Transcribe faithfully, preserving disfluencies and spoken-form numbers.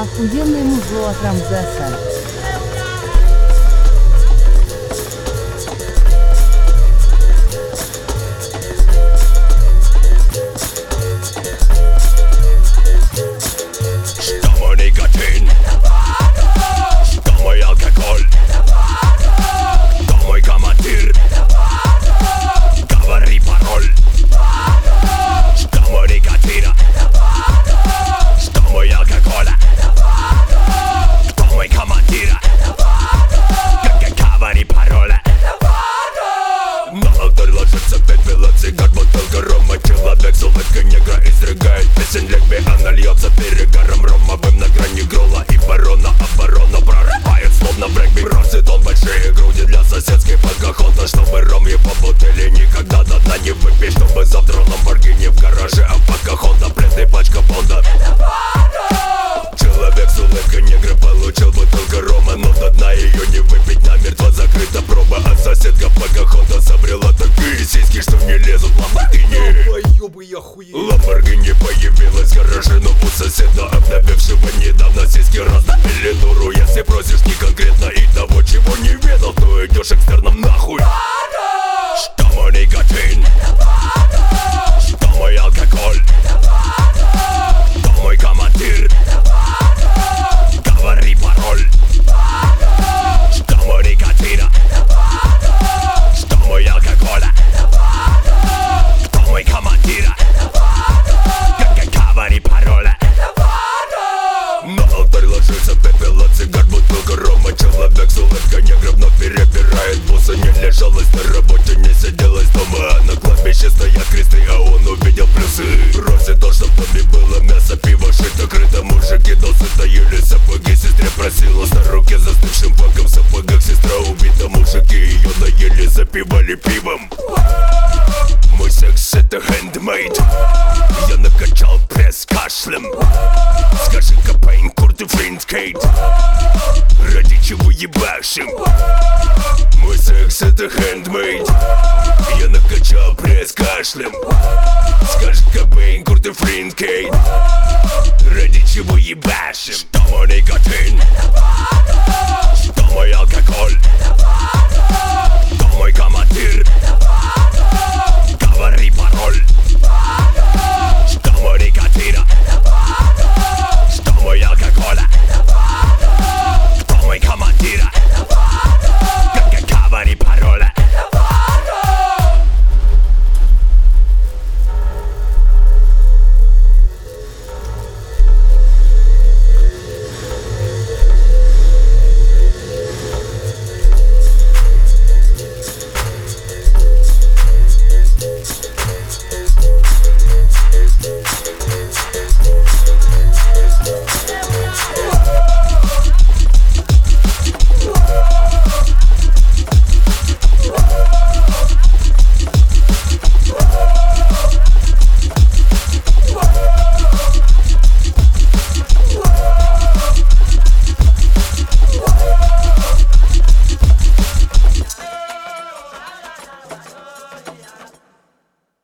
Охуенное музло от Рамзеса. Что мой никотин? Что мой алкоголь? Кто мой командир? Говори пароль. Что мой никотин? Что мой алкоголь? Кто мой командир? Говори пароль. На алтарь ложится пять белых цигар, бутылка рома. Человек с улыбкой негра изрыгает песен лесбияна. Льется перегаром ромовым на грани грола. И барона оборону прорывает, словно брейкби. Бросит он большие груди для соседской Покахонта. Чтобы ром его бутыли никогда до дна не выпить. Чтобы завтра ламборгини в гараже, а Покахонта плетный пачка бонда. Человек с улыбкой негра получил бутылку рома, но до дна ее не выпить, намертво закрыта проба. А соседка Покахонта собрела такие сиськи, что не лезут в ламборгини. Ламборгини появилась в гараже, но у соседа, обновившего недавно сиськи, раздавили дуру. Если просишь не конкретно и того, чего не ведал, то идешь экстерном нахуй. Что мой никотин? Что мой алкоголь? Кто мой командир? Говори пароль. Что мой никотин? Что мой алкоголь? Кто мой командир? Говори пароль. На алтарь ложится пепел от цигар, бутылка рома. Человек с улыбкой негра вновь перебирает бусы. Не лежалась на работе, не сиделась дома, а на кладбище стоят кресты, а он увидел плюсы. Просит он, чтоб в доме было мясо, пиво, шито, крыто. Мужики досыта ели сапоги, сестре просилась на руке застывшим боком. В сапогах сестра убита, мужики ее доели, запивали пивом. Мой секс это handmade. Я накачал пресс кашлем. Скажи, Копейн, Курт и Флинт Кейт, ради чего ебашим? Мой секс это handmade. Я накачал пресс кашлем. Скажи, Копейн, Курт и Флинт Кейт, ради чего ебашим? Что мой никотин?